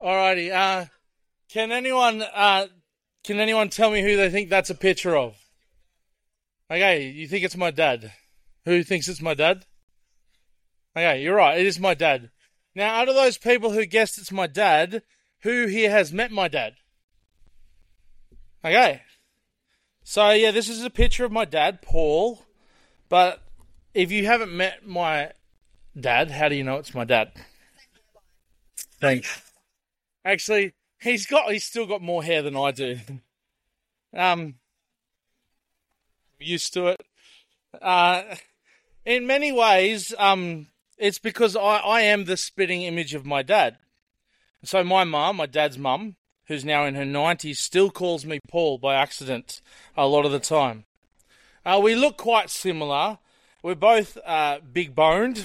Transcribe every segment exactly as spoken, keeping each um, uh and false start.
Alrighty. Uh, can anyone uh, can anyone tell me who they think that's a picture of? Okay, you think it's my dad. Who thinks it's my dad? Okay, you're right. It is my dad. Now, out of those people who guessed it's my dad, who here has met my dad? Okay. So, yeah, this is a picture of my dad, Paul. But if you haven't met my dad, how do you know it's my dad? Thanks. Actually, he's got he's still got more hair than I do. Um, used to it. Uh, in many ways, um, it's because I, I am the spitting image of my dad. So my mum, my dad's mum, who's now in her nineties, still calls me Paul by accident a lot of the time. Uh, we look quite similar. We're both uh, big-boned.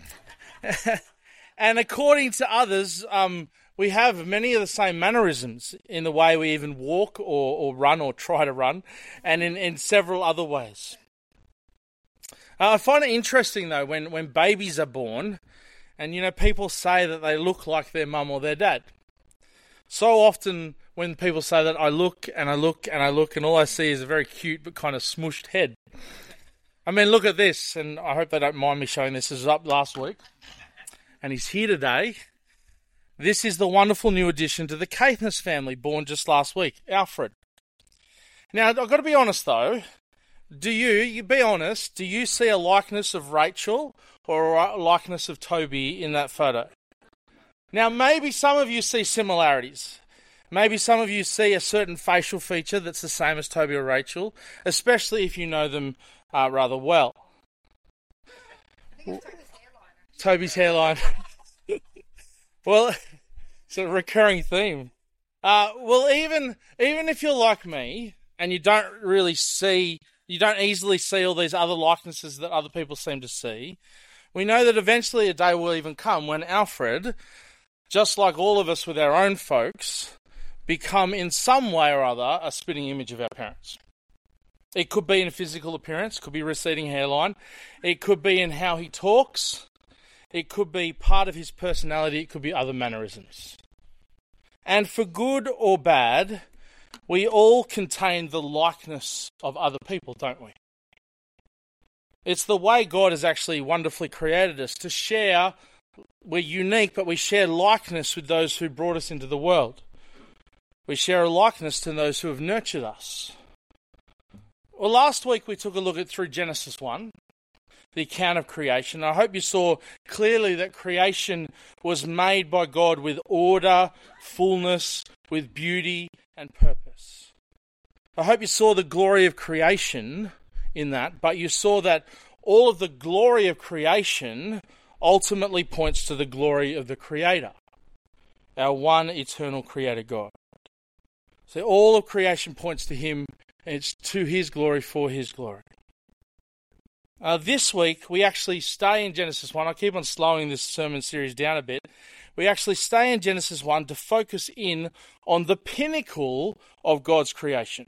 And according to others, um, we have many of the same mannerisms in the way we even walk or, or run or try to run, and in, in several other ways. Uh, I find it interesting, though, when, when babies are born, and, you know, people say that they look like their mum or their dad. So often when people say that, I look and I look and I look, and all I see is a very cute but kind of smooshed head. I mean, look at this, and I hope they don't mind me showing this. This was up last week, and he's here today. This is the wonderful new addition to the Caithness family, born just last week, Alfred. Now, I've got to be honest, though. Do you, you be honest, do you see a likeness of Rachel or a likeness of Toby in that photo? Now, maybe some of you see similarities. Maybe some of you see a certain facial feature that's the same as Toby or Rachel, especially if you know them uh, rather well. I think it's Toby's hairline. Toby's hairline. Well, it's a recurring theme. Uh, well, even even if you're like me and you don't really see, you don't easily see all these other likenesses that other people seem to see, we know that eventually a day will even come when Alfred, just like all of us with our own folks, become in some way or other a spitting image of our parents. It could be in a physical appearance, could be receding hairline, it could be in how he talks, it could be part of his personality, it could be other mannerisms. And for good or bad, we all contain the likeness of other people, don't we? It's the way God has actually wonderfully created us to share. We're unique, but we share likeness with those who brought us into the world. We share a likeness to those who have nurtured us. Well, last week we took a look at through Genesis one, the account of creation. I hope you saw clearly that creation was made by God with order, fullness, with beauty and purpose. I hope you saw the glory of creation in that, but you saw that all of the glory of creation ultimately points to the glory of the Creator, our one eternal Creator God. So all of creation points to Him, and it's to His glory, for His glory. Uh, this week, we actually stay in Genesis one. I keep on slowing this sermon series down a bit. We actually stay in Genesis one to focus in on the pinnacle of God's creation.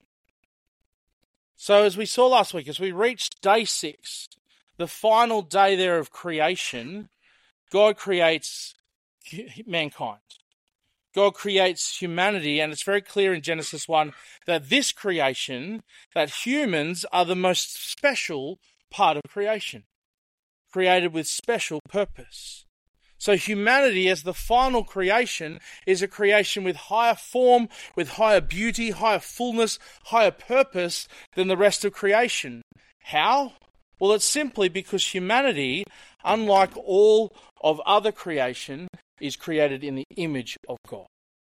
So as we saw last week, as we reached day six, the final day there of creation, God creates mankind. God creates humanity, and it's very clear in Genesis one that this creation, that humans are the most special part of creation, created with special purpose. So humanity as the final creation is a creation with higher form, with higher beauty, higher fullness, higher purpose than the rest of creation. How? Well, it's simply because humanity, unlike all of other creation, is created in the image of God.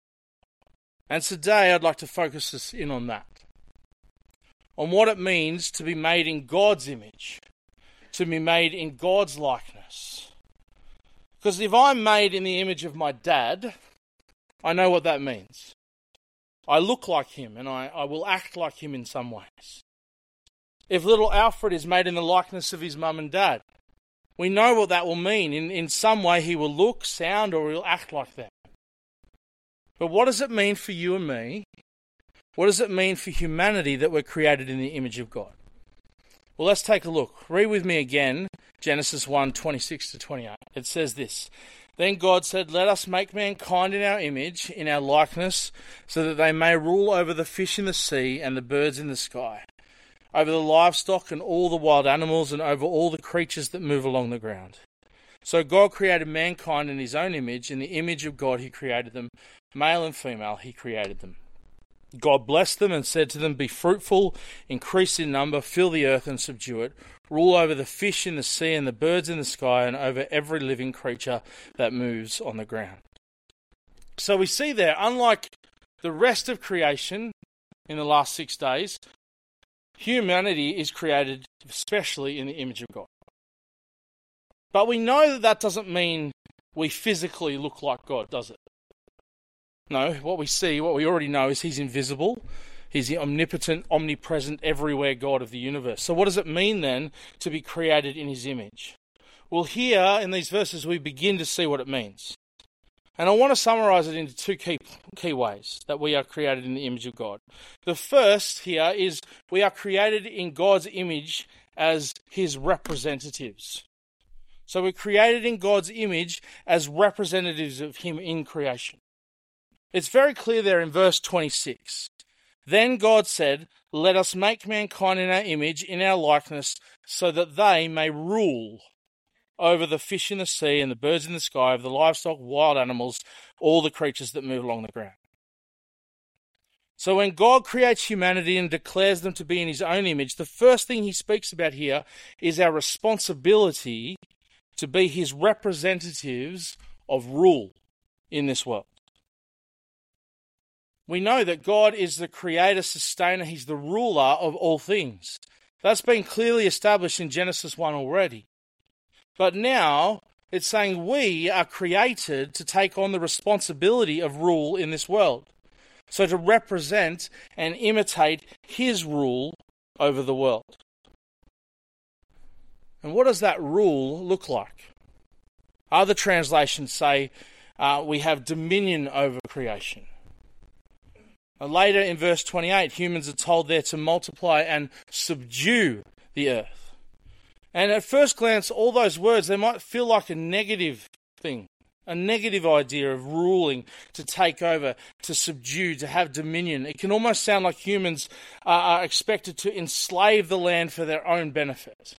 And today I'd like to focus us in on that. On what it means to be made in God's image, to be made in God's likeness. Because if I'm made in the image of my dad, I know what that means. I look like him and I, I will act like him in some ways. If little Alfred is made in the likeness of his mum and dad, we know what that will mean. In, in some way he will look, sound, or he'll act like them. But what does it mean for you and me? What does it mean for humanity that we're created in the image of God? Well, let's take a look. Read with me again, Genesis one, twenty-six to twenty-eight. It says this, Then God said, "Let us make mankind in our image, in our likeness, so that they may rule over the fish in the sea and the birds in the sky, over the livestock and all the wild animals, and over all the creatures that move along the ground." So God created mankind in his own image. In the image of God he created them. Male and female he created them. God blessed them and said to them, "Be fruitful, increase in number, fill the earth and subdue it. Rule over the fish in the sea and the birds in the sky, and over every living creature that moves on the ground." So we see there, unlike the rest of creation in the last six days, humanity is created especially in the image of God. But we know that that doesn't mean we physically look like God, does it? No, what we see, what we already know is he's invisible. He's the omnipotent, omnipresent, everywhere God of the universe. So what does it mean then to be created in his image? Well, here in these verses we begin to see what it means. And I want to summarize it into two key, key ways that we are created in the image of God. The first here is we are created in God's image as his representatives. So we're created in God's image as representatives of him in creation. It's very clear there in verse twenty-six. Then God said, "Let us make mankind in our image, in our likeness, so that they may rule over the fish in the sea and the birds in the sky, over the livestock, wild animals, all the creatures that move along the ground." So when God creates humanity and declares them to be in his own image, the first thing he speaks about here is our responsibility to be his representatives of rule in this world. We know that God is the creator, sustainer, he's the ruler of all things. That's been clearly established in Genesis one already. But now it's saying we are created to take on the responsibility of rule in this world. So to represent and imitate his rule over the world. And what does that rule look like? Other translations say uh, we have dominion over creation. Later in verse twenty-eight, humans are told there to multiply and subdue the earth. And at first glance, all those words, they might feel like a negative thing, a negative idea of ruling, to take over, to subdue, to have dominion. It can almost sound like humans are expected to enslave the land for their own benefit.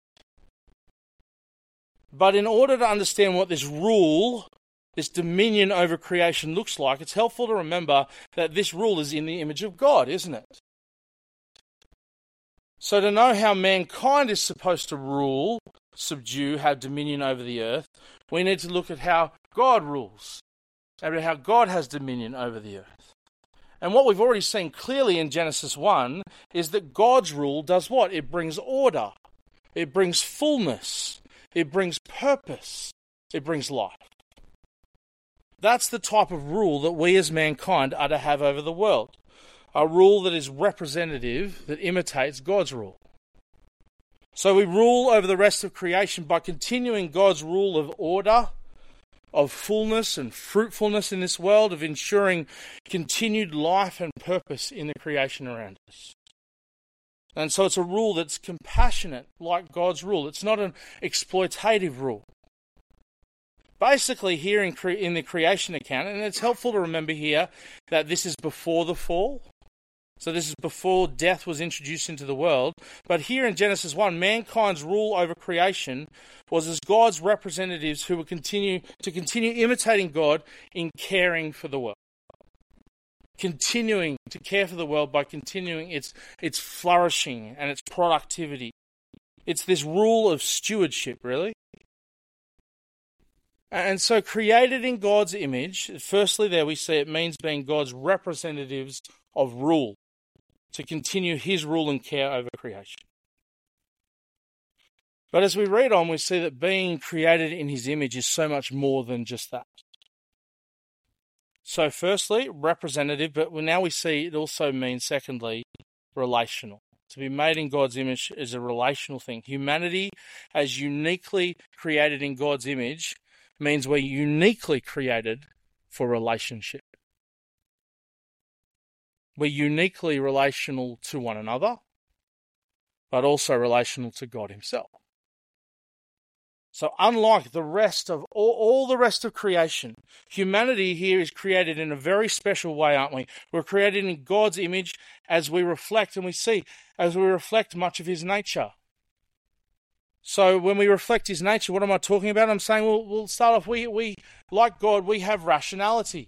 But in order to understand what this rule, this dominion over creation looks like, it's helpful to remember that this rule is in the image of God, isn't it? So to know how mankind is supposed to rule, subdue, have dominion over the earth, we need to look at how God rules, and how God has dominion over the earth. And what we've already seen clearly in Genesis one is that God's rule does what? It brings order. It brings fullness. It brings purpose. It brings life. That's the type of rule that we as mankind are to have over the world. A rule that is representative, that imitates God's rule. So we rule over the rest of creation by continuing God's rule of order, of fullness and fruitfulness in this world, of ensuring continued life and purpose in the creation around us. And so it's a rule that's compassionate, like God's rule. It's not an exploitative rule. Basically, here in, cre- in the creation account, and it's helpful to remember here that this is before the fall. So this is before death was introduced into the world. But here in Genesis one, mankind's rule over creation was as God's representatives who would continue to continue imitating God in caring for the world. Continuing to care for the world by continuing its its flourishing and its productivity. It's this rule of stewardship, really. And so created in God's image, firstly there we see it means being God's representatives of rule, to continue his rule and care over creation. But as we read on, we see that being created in his image is so much more than just that. So firstly, representative, but now we see it also means, secondly, relational. To be made in God's image is a relational thing. Humanity, as uniquely created in God's image, means we're uniquely created for relationship. We're uniquely relational to one another, but also relational to God himself. So unlike the rest of all, all the rest of creation, humanity here is created in a very special way, aren't we? We're created in God's image as we reflect, and we see, as we reflect much of his nature. So when we reflect his nature, what am I talking about? I'm saying, well, we'll start off, we, we like God, we have rationality.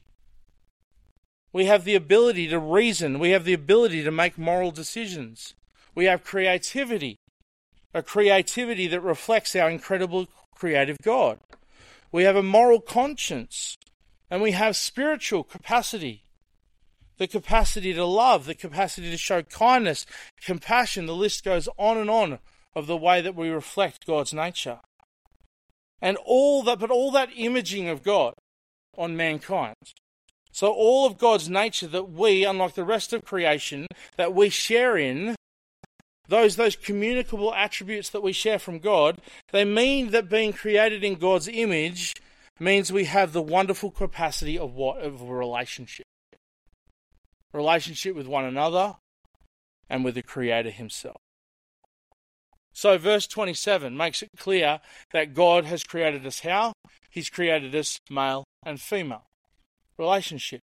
We have the ability to reason. We have the ability to make moral decisions. We have creativity. A creativity that reflects our incredible creative God. We have a moral conscience, and we have spiritual capacity. The capacity to love, the capacity to show kindness, compassion, the list goes on and on of the way that we reflect God's nature. And all that, but all that imaging of God on mankind. So all of God's nature that we, unlike the rest of creation, that we share in, Those, those communicable attributes that we share from God, they mean that being created in God's image means we have the wonderful capacity of what? Of a relationship. Relationship with one another and with the Creator himself. So verse twenty-seven makes it clear that God has created us how? He's created us male and female. Relationship.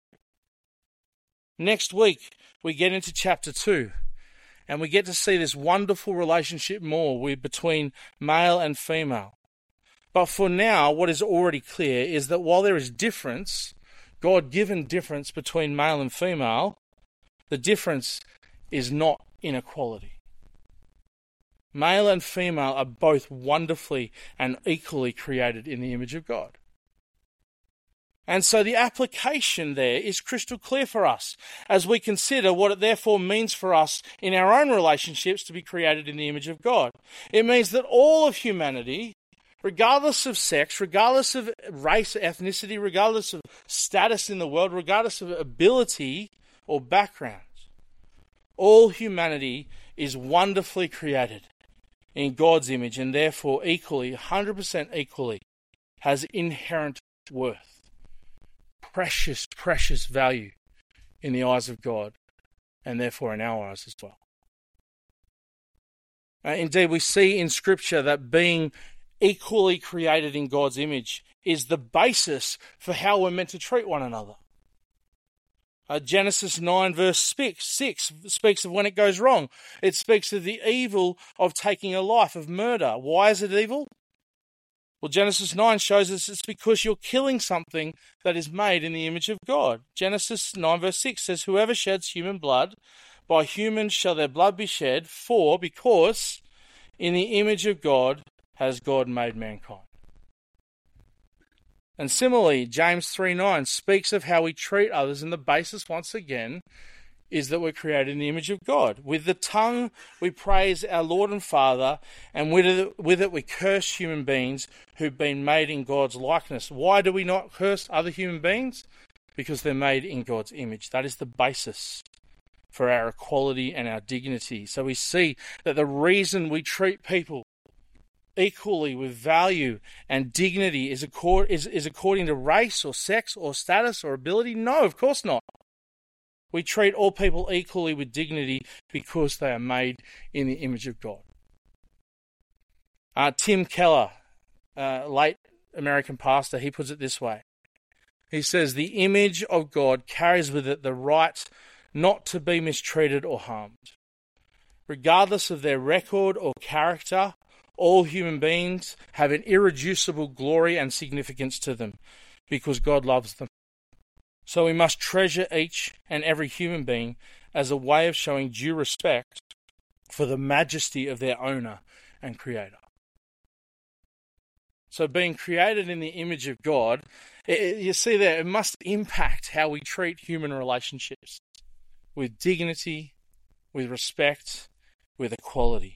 Next week, we get into chapter two. And we get to see this wonderful relationship more with, between male and female. But for now, what is already clear is that while there is difference, God-given difference between male and female, the difference is not inequality. Male and female are both wonderfully and equally created in the image of God. And so the application there is crystal clear for us as we consider what it therefore means for us in our own relationships to be created in the image of God. It means that all of humanity, regardless of sex, regardless of race, ethnicity, regardless of status in the world, regardless of ability or background, all humanity is wonderfully created in God's image and therefore equally, one hundred percent equally, has inherent worth. Precious, precious value in the eyes of God, and therefore in our eyes as well. Uh, indeed, we see in Scripture that being equally created in God's image is the basis for how we're meant to treat one another. Uh, Genesis nine verse six speaks of when it goes wrong. It speaks of the evil of taking a life, of murder. Why is it evil? Well, Genesis nine shows us it's because you're killing something that is made in the image of God. Genesis nine verse six says, "Whoever sheds human blood, by humans shall their blood be shed, for, because in the image of God has God made mankind." And similarly, James three nine speaks of how we treat others, and the basis, once again, is that we're created in the image of God. With the tongue we praise our Lord and Father, and with it, with it we curse human beings who've been made in God's likeness. Why do we not curse other human beings? Because they're made in God's image. That is the basis for our equality and our dignity. So we see that the reason we treat people equally with value and dignity is, accord, is, is according to race or sex or status or ability? No, of course not. We treat all people equally with dignity because they are made in the image of God. Uh, Tim Keller, uh, late American pastor, he puts it this way. He says, "The image of God carries with it the right not to be mistreated or harmed. Regardless of their record or character, all human beings have an irreducible glory and significance to them because God loves them. So we must treasure each and every human being as a way of showing due respect for the majesty of their owner and creator." So being created in the image of God, it, you see there, it must impact how we treat human relationships with dignity, with respect, with equality.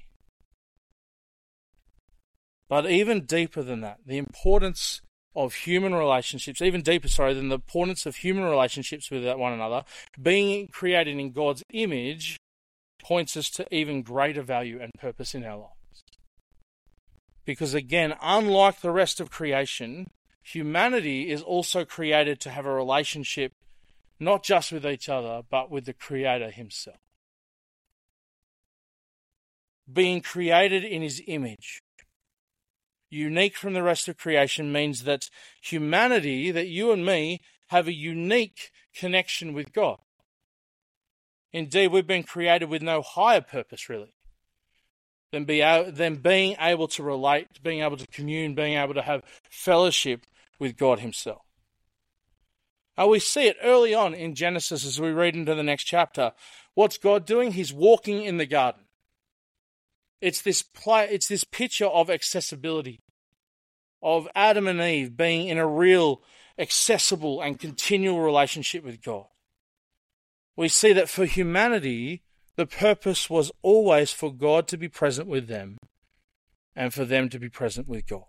But even deeper than that, the importance of human relationships, even deeper, sorry, than the importance of human relationships with one another, being created in God's image points us to even greater value and purpose in our lives. Because again, unlike the rest of creation, humanity is also created to have a relationship not just with each other, but with the Creator himself. Being created in his image unique from the rest of creation, means that humanity, that you and me, have a unique connection with God. Indeed, we've been created with no higher purpose, really, than, be, than being able to relate, being able to commune, being able to have fellowship with God himself. Uh, we see it early on in Genesis as we read into the next chapter. What's God doing? He's walking in the garden. It's this play, it's this picture of accessibility, of Adam and Eve being in a real, accessible and continual relationship with God. We see that for humanity, the purpose was always for God to be present with them and for them to be present with God.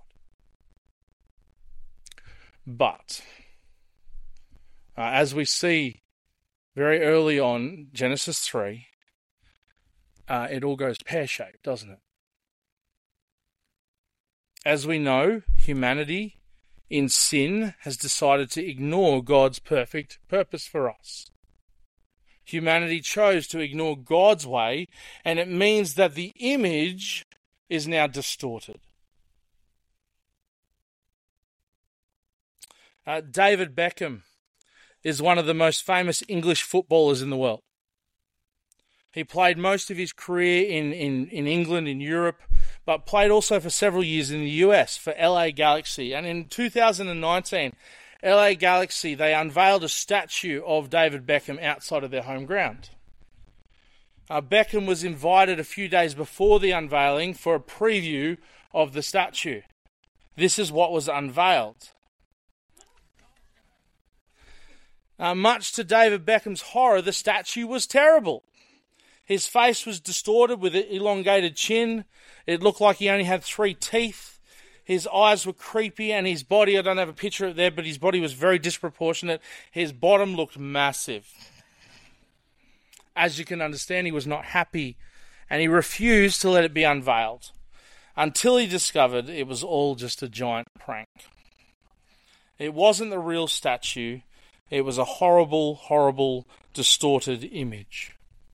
But, uh, as we see very early on, Genesis three, uh, it all goes pear-shaped, doesn't it? As we know, humanity in sin has decided to ignore God's perfect purpose for us. Humanity chose to ignore God's way, and it means that the image is now distorted. Uh, David Beckham is one of the most famous English footballers in the world. He played most of his career in, in, in England, in Europe, but played also for several years in the U S for L A Galaxy. And in two thousand nineteen, L A Galaxy, they unveiled a statue of David Beckham outside of their home ground. Uh, Beckham was invited a few days before the unveiling for a preview of the statue. This is what was unveiled. Uh, much to David Beckham's horror, the statue was terrible. His face was distorted with an elongated chin. It looked like he only had three teeth. His eyes were creepy, and his body, I don't have a picture of it there, but his body was very disproportionate. His bottom looked massive. As you can understand, he was not happy, and he refused to let it be unveiled until he discovered it was all just a giant prank. It wasn't the real statue. It was a horrible, horrible, distorted image.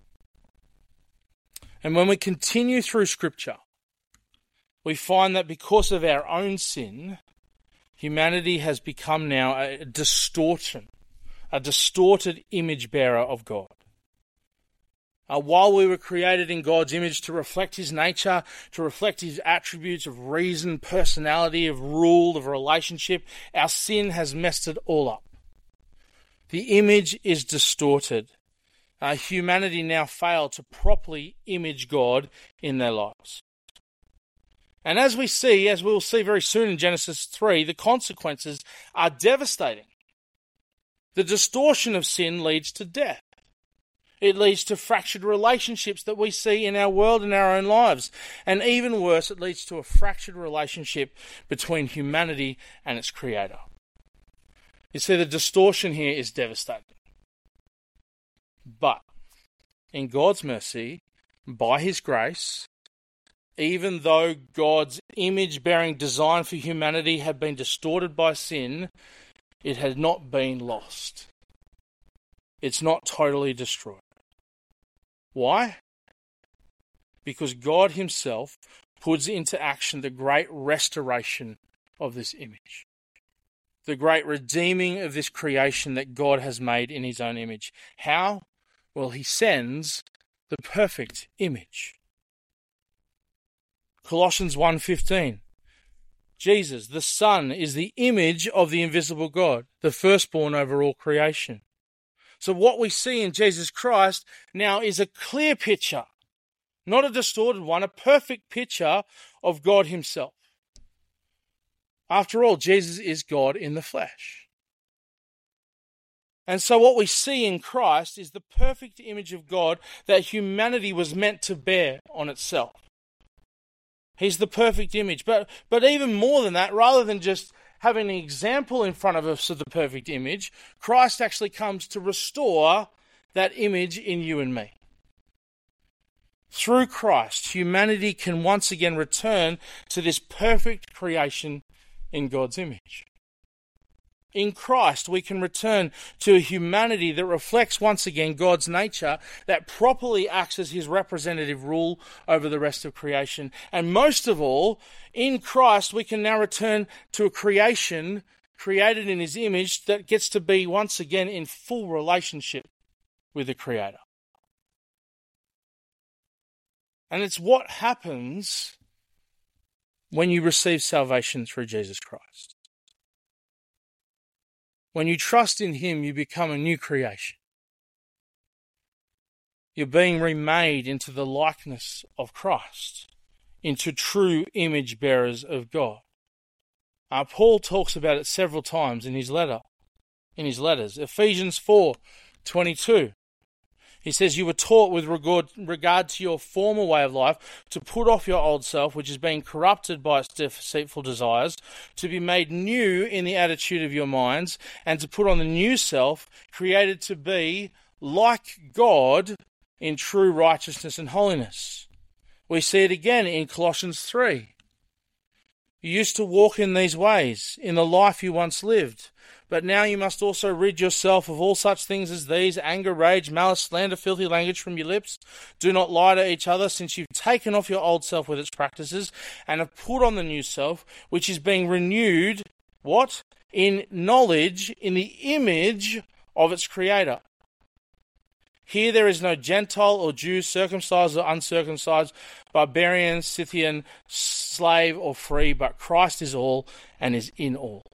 And when we continue through Scripture, we find that because of our own sin, humanity has become now a distortion, a distorted image bearer of God. Uh, while we were created in God's image to reflect his nature, to reflect his attributes of reason, personality, of rule, of relationship, our sin has messed it all up. The image is distorted. Uh, humanity now fail to properly image God in their lives. And as we see, as we'll see very soon in Genesis three, the consequences are devastating. The distortion of sin leads to death. It leads to fractured relationships that we see in our world and our own lives. And even worse, it leads to a fractured relationship between humanity and its Creator. You see, the distortion here is devastating. But in God's mercy, by his grace, even though God's image-bearing design for humanity had been distorted by sin, it had not been lost. It's not totally destroyed. Why? Because God himself puts into action the great restoration of this image. The great redeeming of this creation that God has made in his own image. How? Well, he sends the perfect image. Colossians one fifteen. Jesus, the Son, is the image of the invisible God, the firstborn over all creation. So what we see in Jesus Christ now is a clear picture, not a distorted one, a perfect picture of God himself. After all, Jesus is God in the flesh. And so what we see in Christ is the perfect image of God that humanity was meant to bear on itself. He's the perfect image. But, but even more than that, rather than just having an example in front of us of the perfect image, Christ actually comes to restore that image in you and me. Through Christ, humanity can once again return to this perfect creation in God's image. In Christ, we can return to a humanity that reflects once again God's nature, that properly acts as his representative rule over the rest of creation. And most of all, in Christ, we can now return to a creation created in his image that gets to be once again in full relationship with the Creator. And it's what happens when you receive salvation through Jesus Christ. When you trust in him, you become a new creation. You're being remade into the likeness of Christ, into true image bearers of God. Uh, Paul talks about it several times in his letter, in his letters. Ephesians four twenty-two. He says, you were taught with regard, regard to your former way of life to put off your old self, which is being corrupted by its deceitful desires, to be made new in the attitude of your minds, and to put on the new self, created to be like God in true righteousness and holiness. We see it again in Colossians three. You used to walk in these ways, in the life you once lived. But now you must also rid yourself of all such things as these: anger, rage, malice, slander, filthy language from your lips. Do not lie to each other, since you've taken off your old self with its practices and have put on the new self, which is being renewed, what? In knowledge, in the image of its Creator. Here there is no Gentile or Jew, circumcised or uncircumcised, barbarian, Scythian, slave or free, but Christ is all and is in all.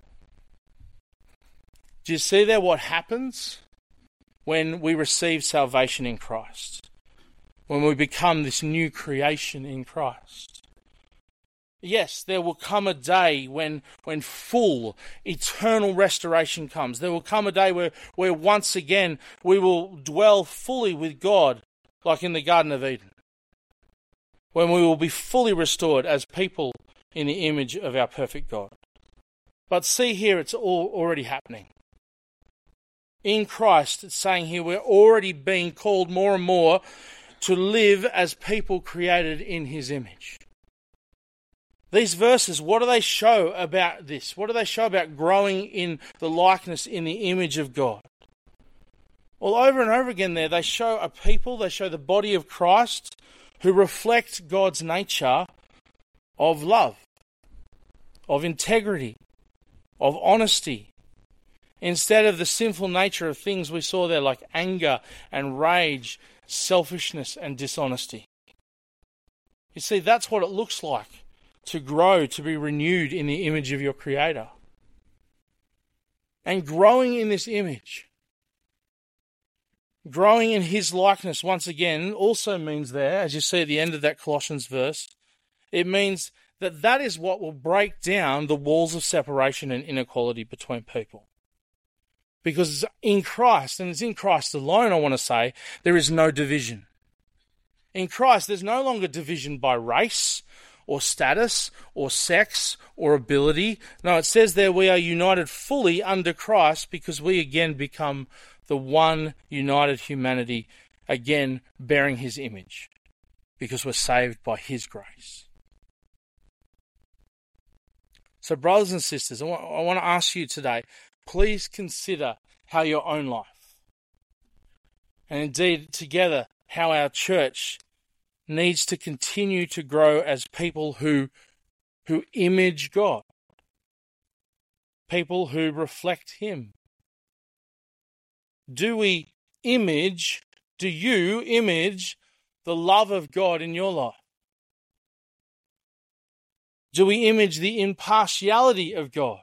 Do you see there what happens when we receive salvation in Christ? When we become this new creation in Christ? Yes, there will come a day when when full, eternal restoration comes. There will come a day where, where once again we will dwell fully with God, like in the Garden of Eden. When we will be fully restored as people in the image of our perfect God. But see here, it's all already happening. In Christ, it's saying here, we're already being called more and more to live as people created in his image. These verses, what do they show about this? What do they show about growing in the likeness, in the image of God? Well, over and over again there, they show a people, they show the body of Christ who reflect God's nature of love, of integrity, of honesty, instead of the sinful nature of things we saw there like anger and rage, selfishness and dishonesty. You see, that's what it looks like to grow, to be renewed in the image of your Creator. And growing in this image, growing in his likeness once again also means there, as you see at the end of that Colossians verse, it means that that is what will break down the walls of separation and inequality between people. Because in Christ, and it's in Christ alone, I want to say, there is no division. In Christ, there's no longer division by race or status or sex or ability. No, it says there we are united fully under Christ because we again become the one united humanity, again bearing his image, because we're saved by his grace. So brothers and sisters, I want, I want to ask you today, please consider how your own life, and indeed together how our church needs to continue to grow as people who, who image God, people who reflect him. Do we image, do you image the love of God in your life? Do we image the impartiality of God?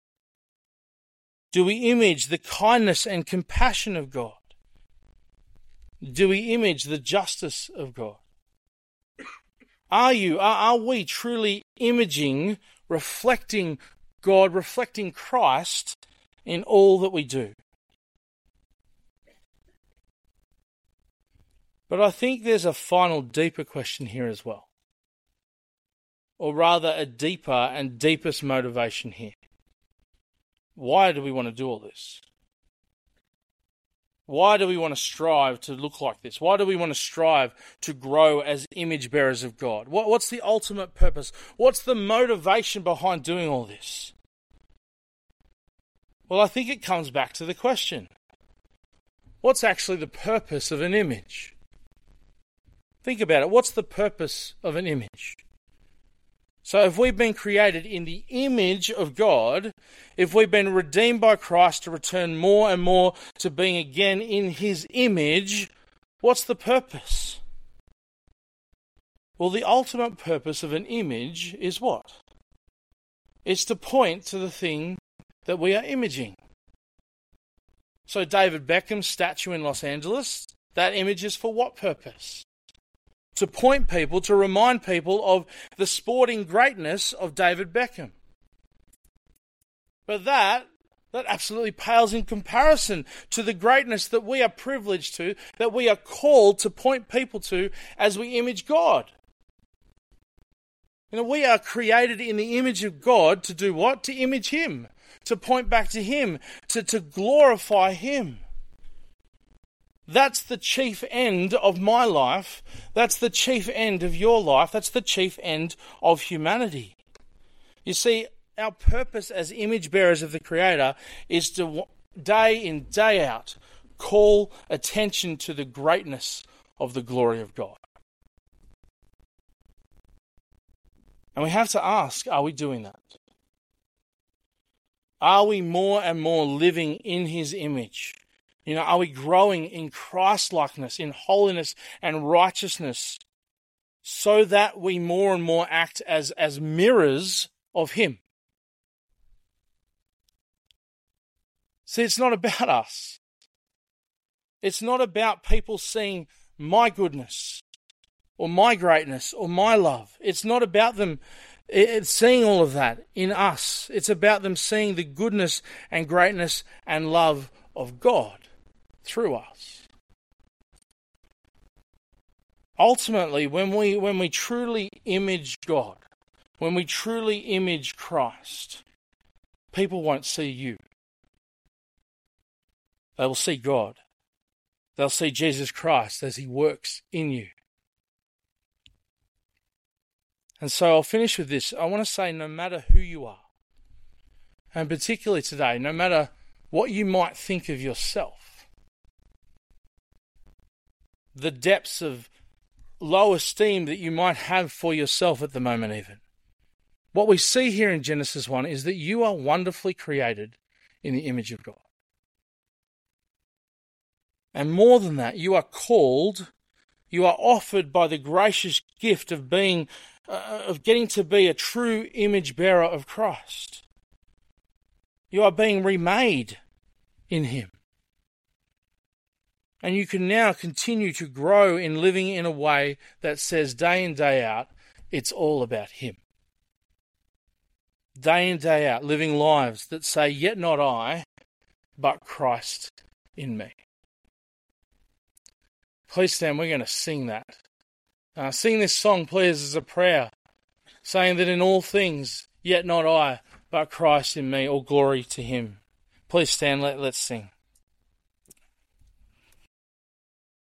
Do we image the kindness and compassion of God? Do we image the justice of God? Are you, are, are we truly imaging, reflecting God, reflecting Christ in all that we do? But I think there's a final deeper question here as well. Or rather a deeper and deepest motivation here. Why do we want to do all this? Why do we want to strive to look like this? Why do we want to strive to grow as image bearers of God? What, what's the ultimate purpose? What's the motivation behind doing all this? Well, I think it comes back to the question, what's actually the purpose of an image? Think about it. What's the purpose of an image? So if we've been created in the image of God, if we've been redeemed by Christ to return more and more to being again in his image, what's the purpose? Well, the ultimate purpose of an image is what? It's to point to the thing that we are imaging. So David Beckham's statue in Los Angeles, that image is for what purpose? To point people, to remind people of the sporting greatness of David Beckham. But that, that absolutely pales in comparison to the greatness that we are privileged to, that we are called to point people to as we image God. You know, we are created in the image of God to do what? To image him, to point back to him, to, to glorify him. That's the chief end of my life. That's the chief end of your life. That's the chief end of humanity. You see, our purpose as image bearers of the Creator is to, day in, day out, call attention to the greatness of the glory of God. And we have to ask, are we doing that? Are we more and more living in his image? You know, are we growing in Christ-likeness, in holiness and righteousness, so that we more and more act as, as mirrors of him? See, it's not about us. It's not about people seeing my goodness or my greatness or my love. It's not about them it's seeing all of that in us. It's about them seeing the goodness and greatness and love of God through us. Ultimately, when we when we truly image God, when we truly image Christ, people won't see you. They will see God. They'll see Jesus Christ as he works in you. And so I'll finish with this. I want to say, no matter who you are, and particularly today, no matter what you might think of yourself, the depths of low esteem that you might have for yourself at the moment even, what we see here in Genesis one is that you are wonderfully created in the image of God. And more than that, you are called, you are offered by the gracious gift of being, uh, of getting to be a true image bearer of Christ. You are being remade in him. And you can now continue to grow in living in a way that says day in, day out, it's all about him. Day in, day out, living lives that say, yet not I, but Christ in me. Please stand, we're going to sing that. Uh, sing this song, please, as a prayer, saying that in all things, yet not I, but Christ in me, all glory to him. Please stand, let, let's sing.